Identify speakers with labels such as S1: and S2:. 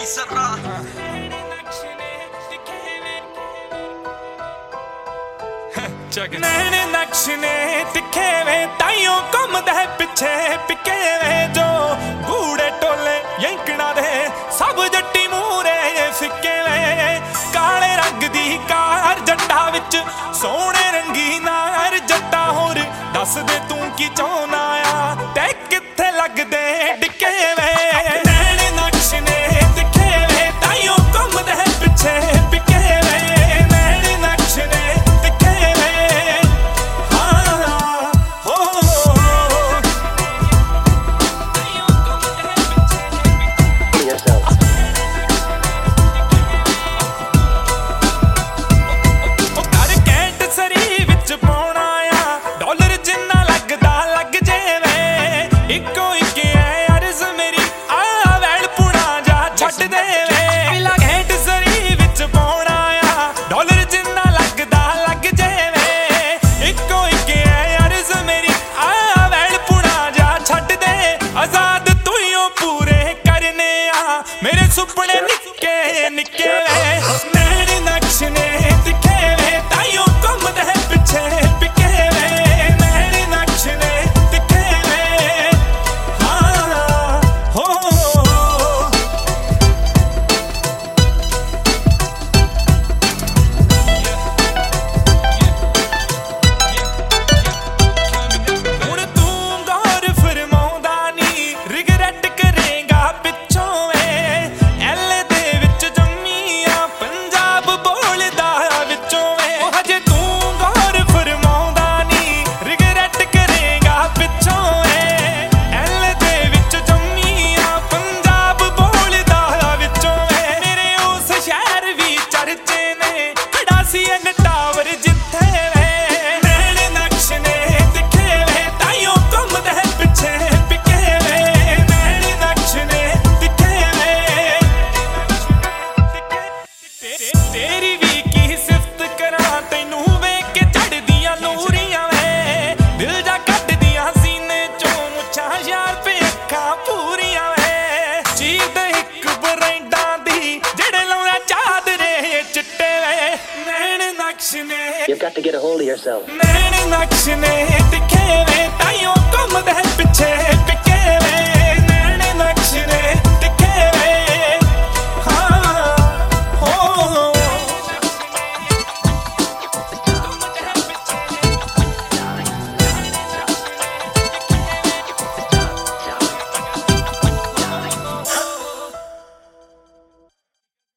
S1: नैन नक्श ने तिखे वे ताइयों घूमदा है पिछे पिके वे जो गूड़े टोले यंकना दे सब जट्टी मूरे फिके वे काले रंग दी कार जट्टा विच सोहणे रंगी नार जट्टा होर दस दे तू की चाहना आ ते किथे लगदे डिके वे नैन नक्श ने तिखे वे ताइयों घूमदा है पिछे पिके वे नैन नक्श ने सुपने निक्के निक्के नैन नक्श ने तिखे वे ताइयों घूमदा है पिछे पिके वे नैन नक्श ने तिखे वे हाँ हो हुण तू गौर फरमाउंदा नी रिगरेट करेगा पिछों तेरी भी की सिफत करा तैनू वेख के चढ़दियां लूरियां वे दिल जा कट दियां सीने चों मुछां यार पे अखां पूरियां वे चीद हिक बरैंडा दी जेड़े लाउणा चादरे चिट्टे वे नैन नक्श ने You've got to get a hold of yourself नैन नक्श ने